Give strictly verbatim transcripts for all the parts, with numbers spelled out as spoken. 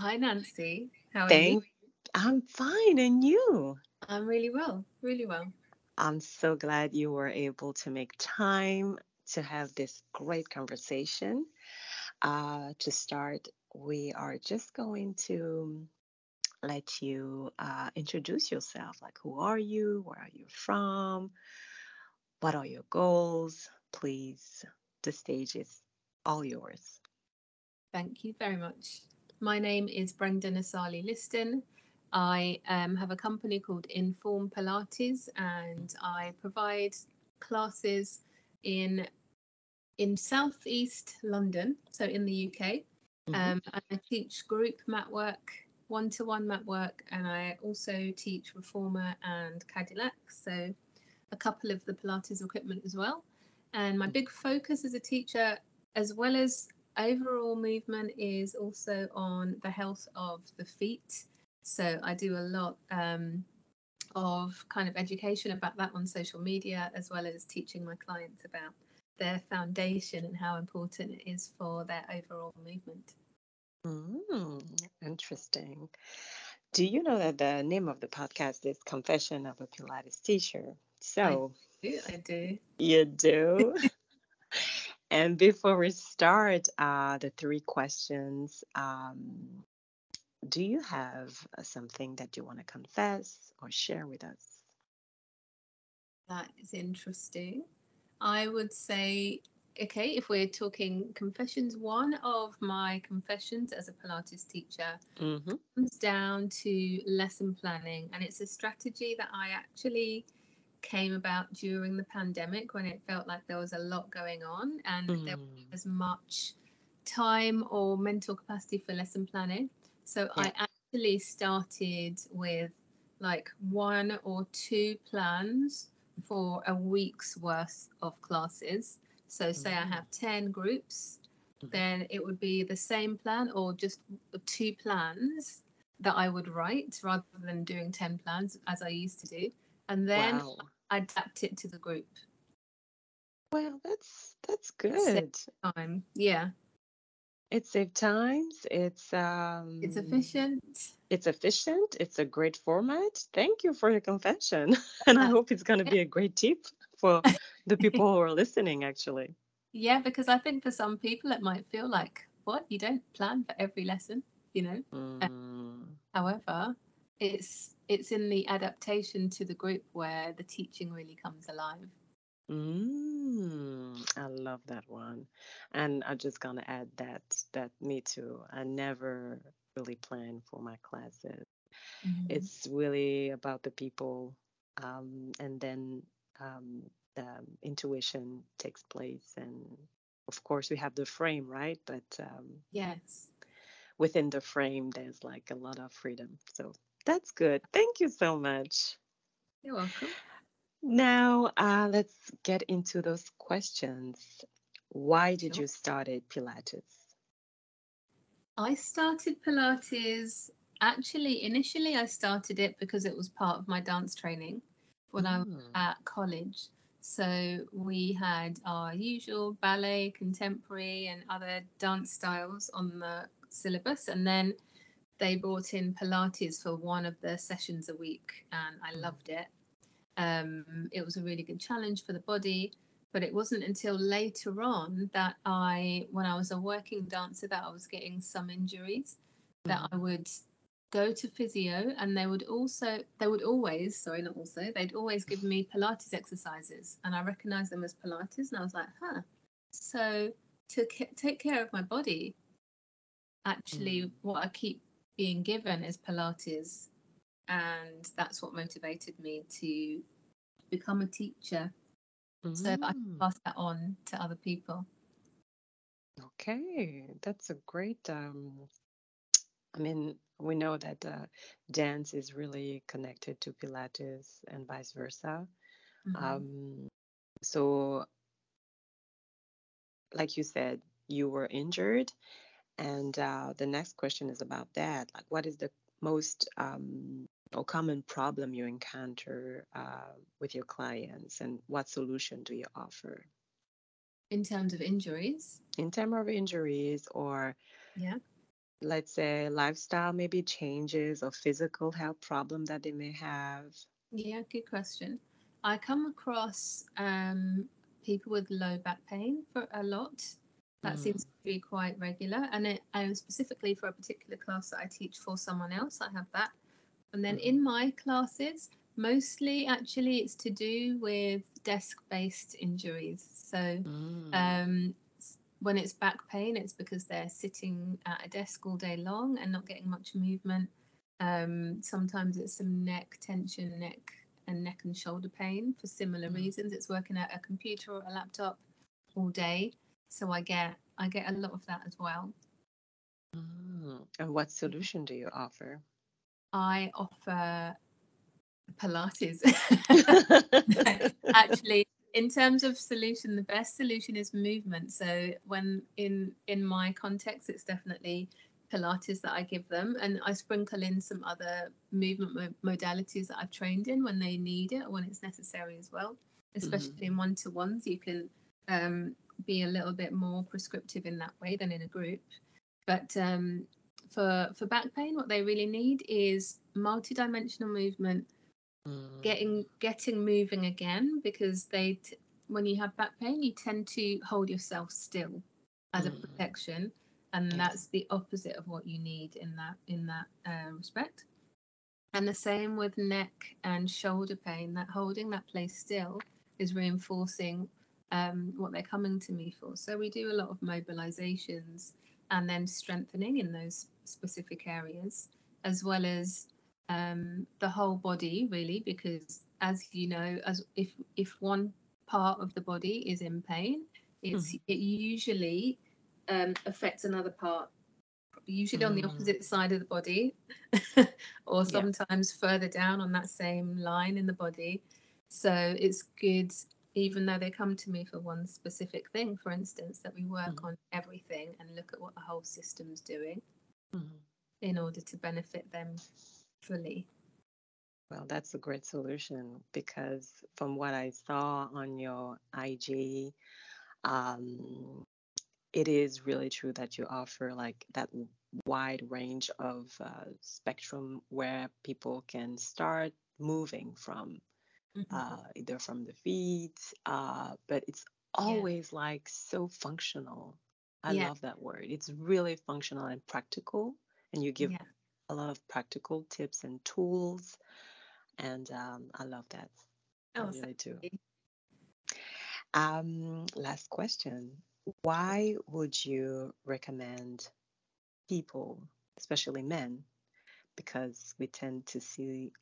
Hi, Nancy. How are you? Thank I'm fine, and you? I'm really well, really well. I'm so glad you were able to make time to have this great conversation. Uh, to start, we are just going to let you uh, introduce yourself. Like, who are you? Where are you from? What are your goals? Please, the stage is all yours. Thank you very much. My name is Brenda Nasali Liston. I um, have a company called Inform Pilates, and I provide classes in in southeast London, so in the U K. Hmm. Um, and I teach group mat work, one to one mat work, and I also teach reformer and Cadillac. So a couple of the Pilates equipment as well. And my big focus as a teacher, as well as overall movement, is also on the health of the feet. So I do a lot um, of kind of education about that on social media, as well as teaching my clients about their foundation and how important it is for their overall movement. Mm, interesting. Do you know that the name of the podcast is Confession of a Pilates Teacher? I So do, I do. you do. And before we start uh, the three questions, um, do you have uh, something that you want to confess or share with us? That is interesting. I would say, okay, if we're talking confessions, one of my confessions as a Pilates teacher Mm-hmm. comes down to lesson planning. And it's a strategy that I actually came about during the pandemic when it felt like there was a lot going on and there wasn't Mm, as much time or mental capacity for lesson planning. So yeah. I actually started with like one or two plans for a week's worth of classes. So, say I Mm, have ten groups, mhm. then it would be the same plan or just two plans that I would write rather than doing ten plans as I used to do. And then Wow. I adapt it to the group. Well, that's that's It saves good. time. Yeah. It saves times. It's It's um efficient. it's efficient. It's a great format. Thank you for your confession. And I That's hope it's going to be a great tip for the it. people who are listening, actually. Yeah, because I think for some people it might feel like, what? You don't plan for every lesson, you know? Uh, Mm, However, it's it's in the adaptation to the group where the teaching really comes alive. mm, I love that one. And I'm just going to add that, that me too. I never really plan for my classes. Mhm. It's really about the people. Um, and then um, the intuition takes place. And of course, we have the frame, right? But um, Yes. within the frame, there's like a lot of freedom. So that's good. Thank you so much. You're welcome. Now, uh, let's get into those questions. Why did Sure. you started Pilates? I started Pilates actually initially I started it because it was part of my dance training when I was Mm, at college. So we had our usual ballet, contemporary and other dance styles on the syllabus, and then they brought in Pilates for one of the sessions a week and I mm, loved it. Um, it was a really good challenge for the body, but it wasn't until later on that I, when I was a working dancer, that I was getting some injuries that mm. I would go to physio and they would also, they would always, sorry, not also, they'd always give me Pilates exercises and I recognized them as Pilates and I was like, huh. So to ca- take care of my body, Mm. actually, what I keep being given is Pilates. And that's what motivated me to become a teacher so that I can Mm. pass that on to other people. Okay, that's a great. Um, I mean, we know that uh, dance is really connected to Pilates and vice versa. Hmm. Um, so, like you said, you were injured, and uh, the next question is about that. Like, what is the most um, or common problem you encounter uh, with your clients, and what solution do you offer In terms of injuries, in terms of injuries or yeah. let's say, lifestyle maybe changes or physical health problem that they may have? Yeah, good question. I come across um, people with low back pain for a lot. That Mm, seems to be quite regular, and it and specifically for a particular class that I teach for someone else, I have that. And then mhm, in my classes, mostly actually it's to do with desk-based injuries. So mm, um, s- when it's back pain, it's because they're sitting at a desk all day long and not getting much movement. Um, sometimes it's some neck tension, neck and neck and shoulder pain for similar mm, reasons. It's working at a computer or a laptop all day, so I get I get a lot of that as well. mm. And what solution do you offer? I offer Pilates. Actually, in terms of solution, the best solution is movement. So when in in my context, it's definitely Pilates that I give them, and I sprinkle in some other movement mo- modalities that I've trained in when they need it or when it's necessary as well. Especially Mhm, in one to ones, you can um, be a little bit more prescriptive in that way than in a group. But um, for for back pain, what they really need is multidimensional movement, mm, getting getting moving again, because they t- when you have back pain you tend to hold yourself still as a mm. protection, and Yes. that's the opposite of what you need in that in that uh, respect. And the same with neck and shoulder pain, that holding that place still is reinforcing um, what they're coming to me for. So we do a lot of mobilizations and then strengthening in those specific areas, as well as um, the whole body, really, because as you know, as if if one part of the body is in pain, it's Mhm, it usually um, affects another part, usually on the mm. opposite side of the body, or Yeah. sometimes further down on that same line in the body. So it's good, even though they come to me for one specific thing, for instance, that we work Mhm, on everything and look at what the whole system's doing mhm. in order to benefit them fully. Well, that's a great solution because from what I saw on your I G, um, it is really true that you offer like that w- wide range of uh, spectrum where people can start moving from, Mhm. uh, either from the feet, uh, but it's Yeah, always like so functional. I yeah, love that word. It's really functional and practical, and you give yeah. a lot of practical tips and tools, and um, I love that. I Oh, thank really do. you. Um, last question. Why would you recommend people, especially men, because we tend to see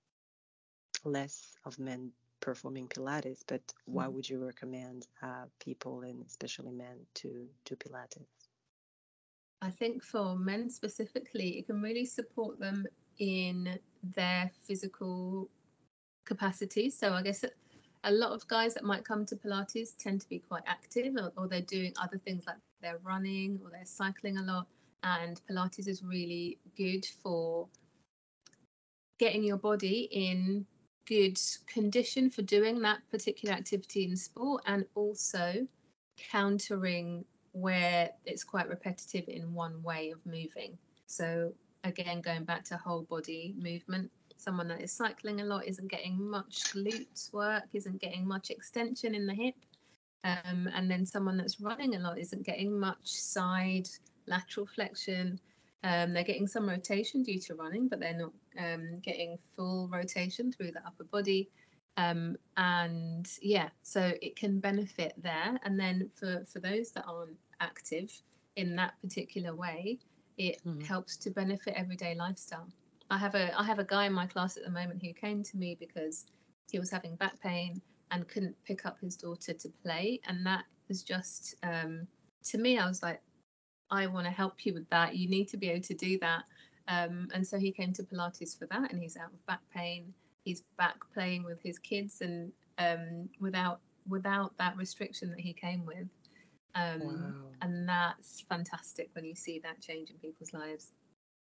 less of men performing Pilates, but why Mhm. would you recommend uh, people and especially men to do Pilates? I think for men specifically, it can really support them in their physical capacity. So I guess a lot of guys that might come to Pilates tend to be quite active, or, or they're doing other things like they're running or they're cycling a lot. And Pilates is really good for getting your body in good condition for doing that particular activity in sport, and also countering where it's quite repetitive in one way of moving. So again, going back to whole body movement, someone that is cycling a lot isn't getting much glutes work, isn't getting much extension in the hip, um, and then someone that's running a lot isn't getting much side lateral flexion. Um, they're getting some rotation due to running, but they're not um, getting full rotation through the upper body. Um, and yeah, so it can benefit there. And then for, for those that aren't active in that particular way, it Mhm. helps to benefit everyday lifestyle. I have a I have a guy in my class at the moment who came to me because he was having back pain and couldn't pick up his daughter to play, and that was just um, to me. I was like, I want to help you with that. You need to be able to do that. Um, and so he came to Pilates for that, and he's out of back pain. He's back playing with his kids, and um, without without that restriction that he came with. Um, Wow. and that's fantastic when you see that change in people's lives.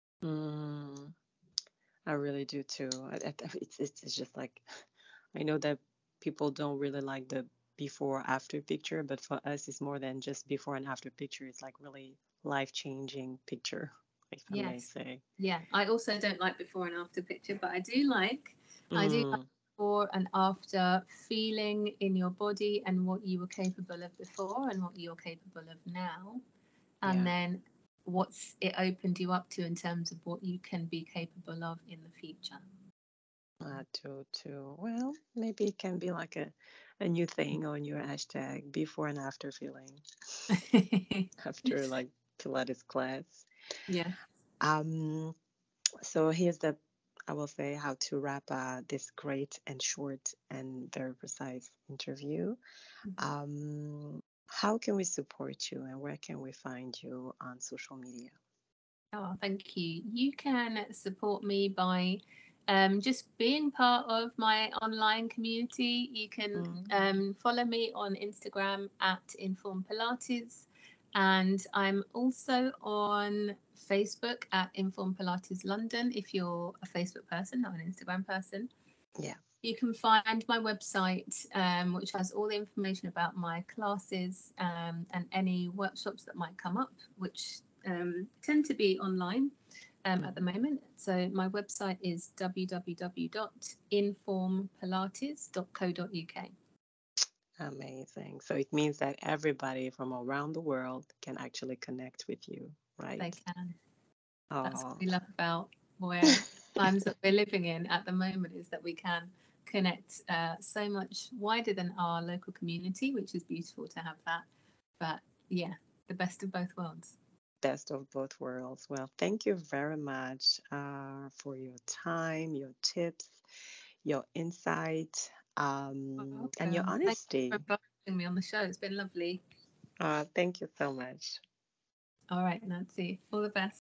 Mm, I really do too. I, I, it's, it's it's just like I know that people don't really like the before after picture, but for us, it's more than just before and after picture. It's like really life changing picture. It's Yes. amazing. Yeah. I also don't like before and after picture, but I do like, I do like Mm, before and after feeling in your body and what you were capable of before and what you're capable of now. And yeah, then what's it opened you up to in terms of what you can be capable of in the future. I do too. Well, maybe it can be like a, a new thing on your hashtag before and after feeling after like Pilates class. Yeah. Um, so here's the, I will say, how to wrap uh, this great and short and very precise interview. Mhm. Um, how can we support you and where can we find you on social media? Oh, thank you. You can support me by um, just being part of my online community. You can Mm, um, follow me on Instagram at Inform Pilates, and I'm also on Facebook at Inform Pilates London. If you're a Facebook person, not an Instagram person, yeah. you can find my website, um, which has all the information about my classes um, and any workshops that might come up, which um, tend to be online um, at the Mhm. moment. So my website is w w w dot inform pilates dot co dot u k. Amazing. So it means that everybody from around the world can actually connect with you, right? They can. That's what Oh, we love about where times that we're living in at the moment is that we can connect uh, so much wider than our local community, which is beautiful to have that. But yeah, the best of both worlds. best of both worlds. Well, thank you very much uh, for your time, your tips, your insight, You're um, and your welcome. Thank you honesty. for inviting me on the show. It's been lovely. Uh, thank you so much. All right, Nancy. All the best.